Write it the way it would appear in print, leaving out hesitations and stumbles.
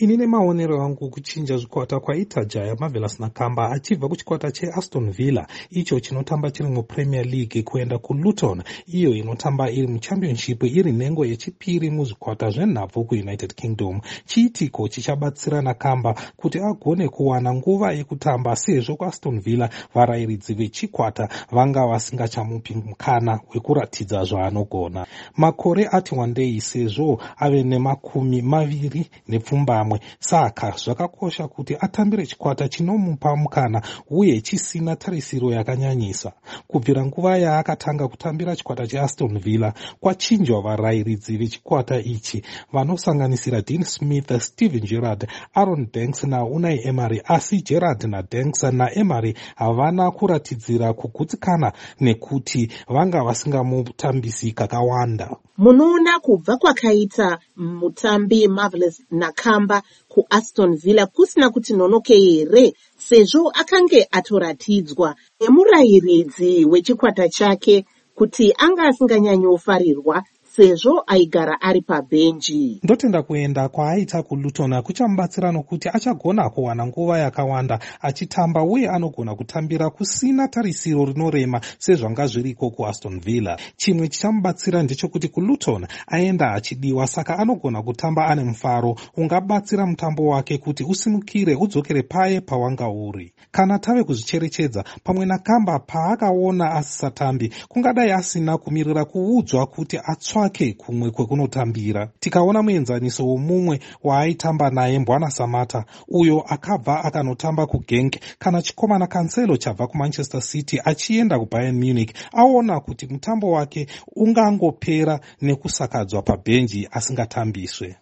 Inine maonero angu kuchinja zvikwata kwaita Jaya Marvelous Nakamba achibva kuchikwata cheAston Villa icho chinotamba chiri muPremier League kuenda kuLuton iyo inotamba iri muChampionship iri nhengo yechipiri muzvikwata zvenhabvu kuUnited Kingdom. Chiitiko chichabatsira Nakamba kuti agone kuwana nguva yekutamba sezvo kuAston Villa varairidzi vechikwata vanga vasingachamupi mukana wekuratidza zvaanogona. Makore ati wandei sezvo ave nemakumi maviri nepfumbamwe, saka zvakakosha kuti atambire chikwata chinomupa mukana uye chisina tarisiro yakanyanyisa. Kubvira nguva yaakatanga kutambira chikwata cheAston Villa kwachinjwa varairidzi vechikwata ichi vanosanganisira Dean Smith, Steven Gerrard, Aaron Danks naUnai Emery, asi Gerrard naDanks naEmery havana kuratidzira kugutsikana nekuti vanga vasingamutambisi kakawanda. Munoona kubva kwakaita mutambi Marvelous Nakamba kuAston Villa kusina kuti nonoke here, sezvo akange atoratidzwa nemurairidzi wechikwata chake kuti anga asinganyanyofarirwa sezvo aigara ari pabhenji. Ndotenda kuenda kwaaita kuLuton kuchamubatsira nokuti achagona kuwana nguva yakawanda achitamba uye anogona kutambira kusina tarisiro rinorema sezvanga zviriko kuAston Villa. Chimwe chichamubatsira ndechekuti kuLuton aenda achidiwa, saka anogona kutamba ane mufaro ungabatsira mutambo wake kuti usimukire udzokere paye pawanga uri. Kana tave kuzvicherechedza, pamwe Nakamba paakaona asisatambi kungadai asina kumirira kuudzwa kuti atsvake kumwe kwekunotambira. Tikaona muenzaniso womumwe waaitamba naye Mbwana Samata, uyo akabva akanotamba kuGenk, kana chikomana Cancelo chabva kuManchester City achienda kuBayern Munich, aona kuti mutambo wake ungangopera nekusakadzwa pabhenji asingatambiswe.